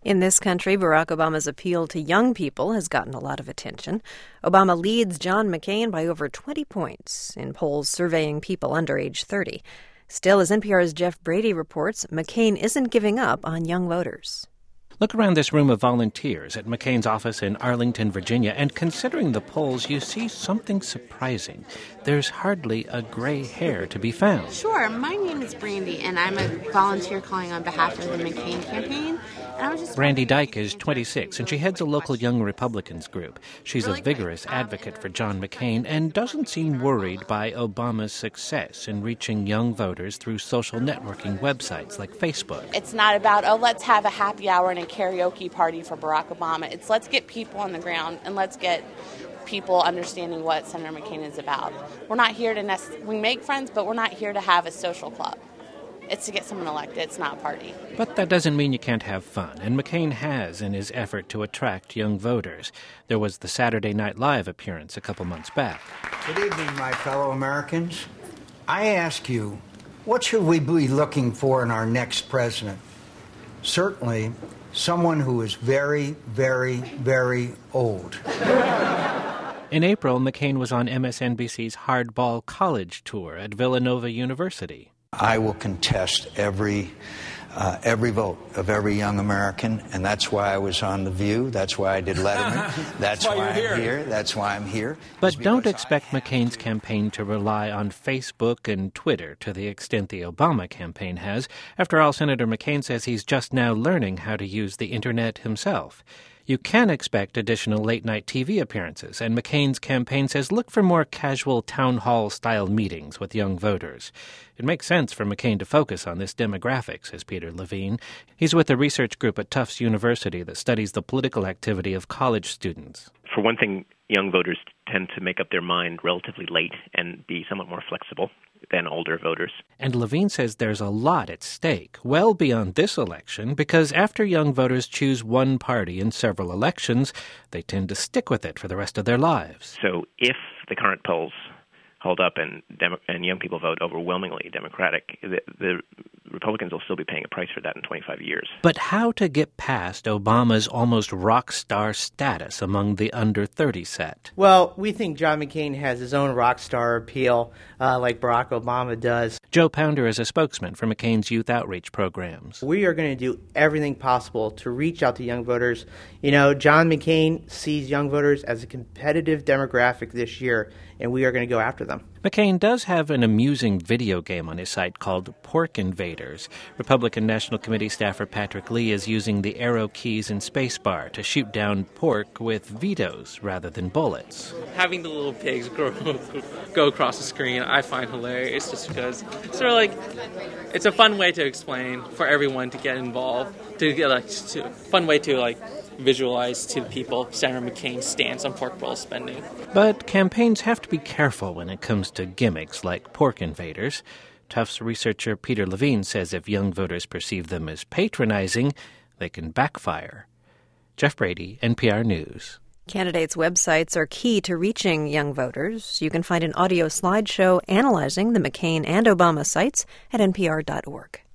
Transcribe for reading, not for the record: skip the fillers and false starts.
In this country, Barack Obama's appeal to young people has gotten a lot of attention. Obama leads John McCain by over 20 points in polls surveying people under age 30. Still, as NPR's Jeff Brady reports, McCain isn't giving up on young voters. Look around this room of volunteers at McCain's office in Arlington, Virginia, and considering the polls, you see something surprising. There's hardly a gray hair to be found. Sure. My name is Brandy, and I'm a volunteer calling on behalf of the McCain campaign. Brandy Dyke is 26, and she heads a local Young Republicans group. She's a vigorous advocate for John McCain and doesn't seem worried by Obama's success in reaching young voters through social networking websites like Facebook. It's not about, let's have a happy hour and a karaoke party for Barack Obama. It's let's get people on the ground and let's get people understanding what Senator McCain is about. We're not here to we make friends, but we're not here to have a social club. It's to get someone elected. It's not a party. But that doesn't mean you can't have fun, and McCain has in his effort to attract young voters. There was the Saturday Night Live appearance a couple months back. Good evening, my fellow Americans. I ask you, what should we be looking for in our next president? Certainly, someone who is very, very, very old. In April, McCain was on MSNBC's Hardball College tour at Villanova University. I will contest every vote of every young American, and that's why I was on The View. That's why I did Letterman. That's why I'm here. That's why I'm here. But don't expect McCain's campaign to rely on Facebook and Twitter to the extent the Obama campaign has. After all, Senator McCain says he's just now learning how to use the Internet himself. You can expect additional late-night TV appearances, and McCain's campaign says look for more casual town hall-style meetings with young voters. It makes sense for McCain to focus on this demographic, says Peter Levine. He's with a research group at Tufts University that studies the political activity of college students. For one thing, young voters tend to make up their mind relatively late and be somewhat more flexible than older voters. And Levine says there's a lot at stake, well beyond this election, because after young voters choose one party in several elections, they tend to stick with it for the rest of their lives. So if the current polls hold up and young people vote overwhelmingly Democratic, the Republicans will still be paying a price for that in 25 years. But how to get past Obama's almost rock star status among the under 30 set? Well, we think John McCain has his own rock star appeal, like Barack Obama does. Joe Pounder is a spokesman for McCain's youth outreach programs. We are going to do everything possible to reach out to young voters. You know, John McCain sees young voters as a competitive demographic this year, and we are going to go after them. McCain does have an amusing video game on his site called Pork Invaders. Republican National Committee staffer Patrick Lee is using the arrow keys and spacebar to shoot down pork with vetoes rather than bullets. Having the little pigs go across the screen I find hilarious just because it's sort of like it's a fun way to explain for everyone to get involved, fun way to visualize to the people Senator McCain's stance on pork roll spending. But campaigns have to be careful when it comes to gimmicks like Pork Invaders. Tufts researcher Peter Levine says if young voters perceive them as patronizing, they can backfire. Jeff Brady, NPR News. Candidates' websites are key to reaching young voters. You can find an audio slideshow analyzing the McCain and Obama sites at npr.org.